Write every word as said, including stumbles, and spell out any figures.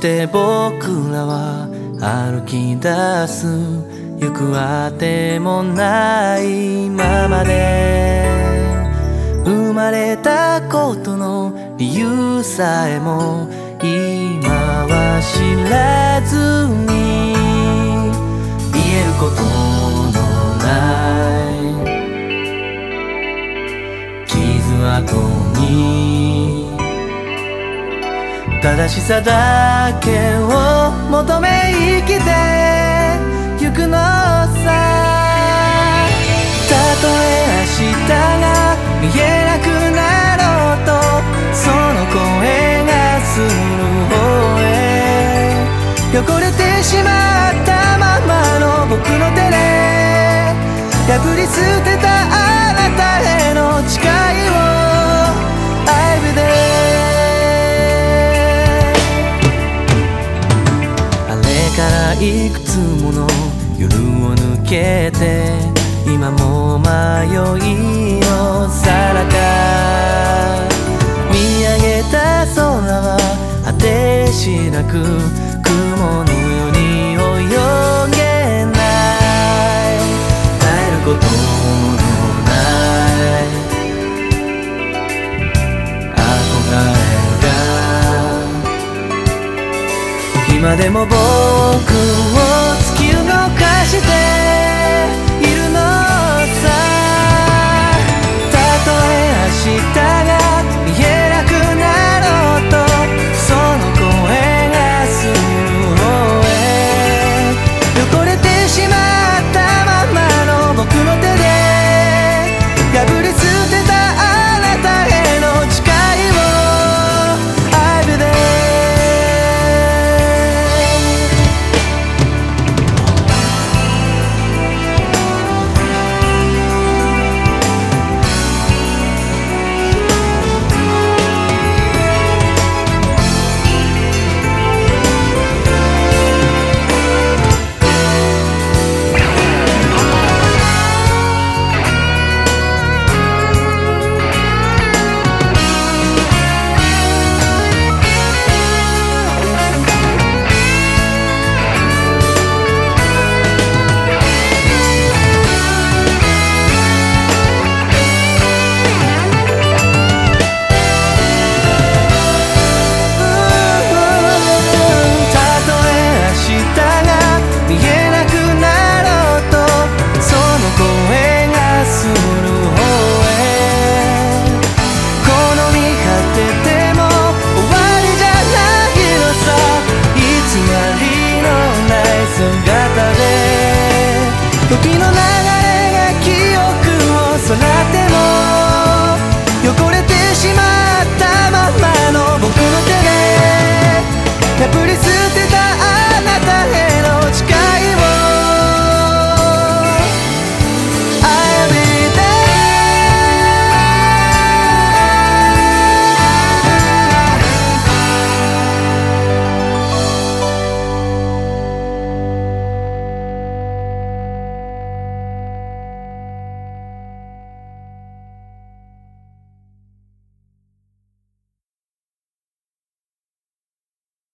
して僕らは歩き出す、行くあてもないままで、生まれたことの理由さえも今は知らずに、言えることのない傷跡に正しさだけを求め生きてゆくのさ。たとえ明日が見えなくなろうと、その声がする方へ、汚れてしまったままの僕の手で破り捨てたあなたへの誓いを I will there。 あれからいくつもの夜を抜けて、今も迷いのさなか、見上げた空は果てしなく雲のように泳げない、耐えることのない憧れが今でも僕